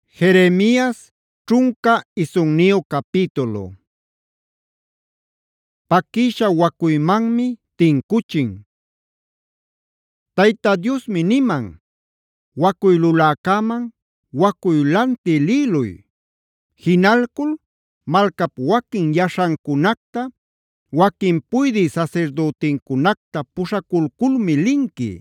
Jeremías ćhunka isannio capítulo. Pakisha wakuymanmi tinkuchin. Tayta Diosmi niman: wakuy luläkaman wakuy lanti liluy. Jinalkul malkap wakin yashancunacta, wakin puydï sasirdütincunacta puśhakulkulmi linki.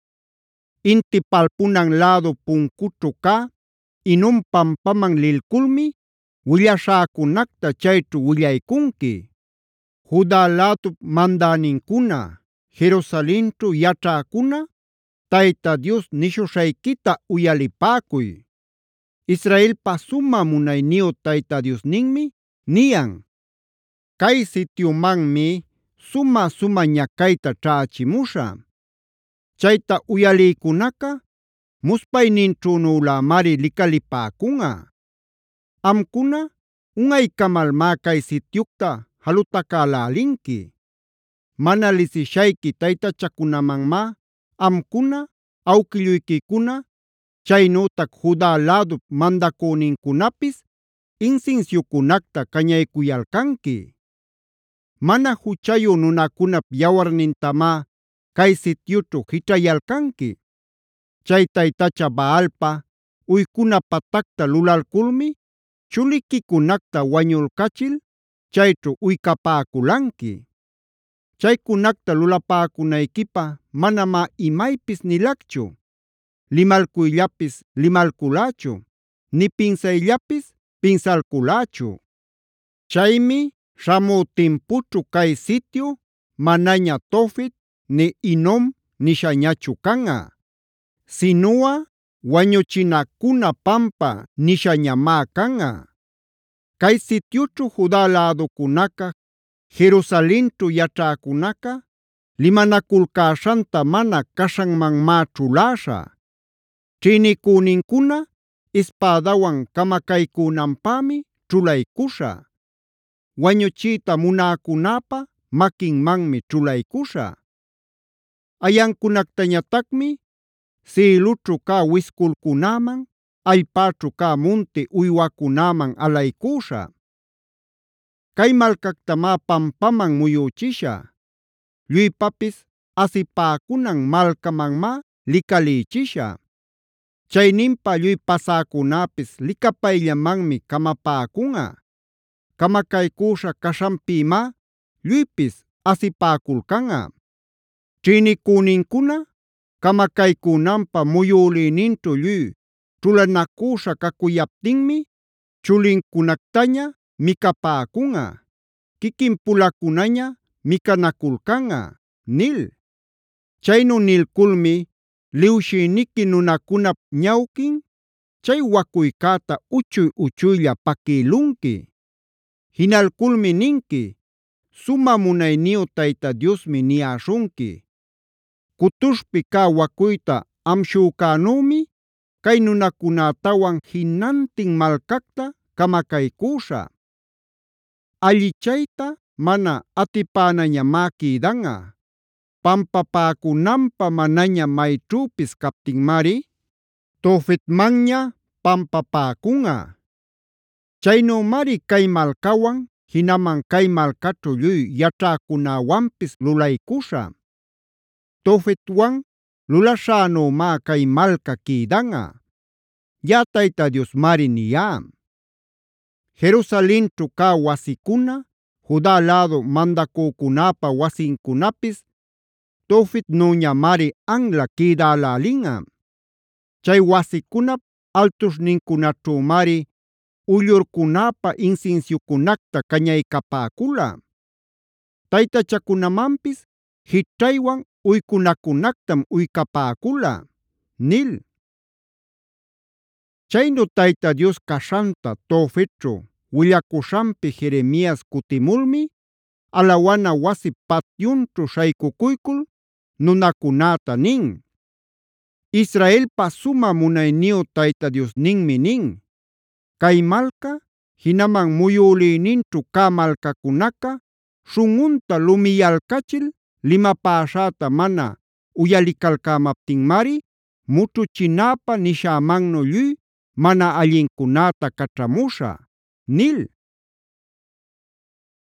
Inti palpunan lädu puncućhu cä Hinom pampaman lilculmi willaśhäcunacta chayćhu willaycunki. Juda lädup mandänincuna, Jerusalenćhu yaćhäcuna, Tayta Dios nishuśhaykita uyalipäcuy. Israelpa sumä munayniyu Tayta Diosninmi niyan: “Kay sitiumanmi sumä ñacayta ćhächimuśhä. Chayta uyalïcunaca muspayninćhünülämari licalipäcunꞌa. Amcuna unꞌaykamalmá kay sitiucta jalutacälälinki. Mana lisishayki taytachakunamanmá amcuna, awquilluykicuna, chaynütac Juda lädup mandacünincunapis insinsiucunacta cañaycuyalcanki. Mana juchayu nunacunap yawarnintamá kay sitiućhu jićhayalcanki. Chay taytacha Baalpa uykuna patacta lulalculmi chuliquicunacta wañulcachil chayćhu uycapäculanki. Chaycunacta lulapäcunayquipä manamá imaypis nilacchu, limalcuyllapis limalculächu, ni pinsayllapis pinsalculächu. Chaymi śhamü timpućhu kay sitiu manaña Tofet ni Hinom nishañachu canꞌa, sinuꞌa wañuchinacuna pampa nishañamá canꞌa. Kay sitiućhu Juda läducunaca, Jerusalenćhu yaćhäcunaca limanaculcäśhanta mana caśhanmanmá ćhuläśhä. Ćhïnicünincuna ispädawan camacaycünanpämi ćhulaycuśhä. Wañuchiyta munäcunäpa maquinmanmi ćhulaycuśhä. Ayancunactañatacmi sïlućhu cä wisculcunäman, allpäćhu cä munti uywacunäman alaycuśhä. Kay malcactamá pampaman muyüchishä. Lluypapis asipäcunan malcamanmá licalïchishä. Chayninpa lluy pasäcunäpis licapayllamanmi camapäcunꞌa. Camacaycüśha caśhanpïmá lluypis asipäculcanꞌa. Ćhïnicünincuna camacaycünanpä muyülïninćhu lluy ćhulanacüśha cacuyaptinmi chulincunactaña micapäcunꞌa, quiquin-pulacunaña micanaculcanꞌa” nil. Chaynu nilculmi liwshïniqui nunacunap ñawquin chay wakuycäta uchuy-uchuylla paquïlunqui. Jinalculmi ninqui: “Sumä munayniyu Tayta Diosmi niyäśhunqui: Cutuśhpi cä wakuyta amshücänümi cay nunacunätawan jinantin malcacta camacaycüśhä. Allichayta mana atipänañamá quïdanꞌa. Pampapäcunanpä manaña mayćhüpis captinmari Tofetmanña pampapäcunꞌa. Chaynümari cay malcawan jinaman cay malcaćhu lluy yaćhäcunäwanpis lulaycuśhä. Tofetwan lulaśhänümá cay malca quïdanꞌa. Yaꞌa Tayta Diosmari niyá. Jerusalenćhu cä wasicuna, Juda lädu mandacücunäpa wasincunapis Tofetnüñamari anla quïdälälinꞌa. Chay wasicunap altuśhnincunaćhümari uyllurcunäpa insinsiucunacta cañaycapäcula. Taytachakunamanpis jićhaywan uycunacunactam uycapäcula” nil. Chaynu Tayta Dios caśhanta Tofetćhu willacuśhanpi Jeremías cutimulmi alawana wasi patyunćhu śhaycucuycul nunacunäta nin: “Israelpa sumä munayniyu Tayta Diosninmi nin: Kay malca, jinaman muyülïninćhu cä malcacunaca śhunꞌunta lumiyalcachil limapäśhäta mana uyalicalcämaptinmari mućhuchinäpä nishämannu lluy mana allincunäta caćhamuśhä” nil.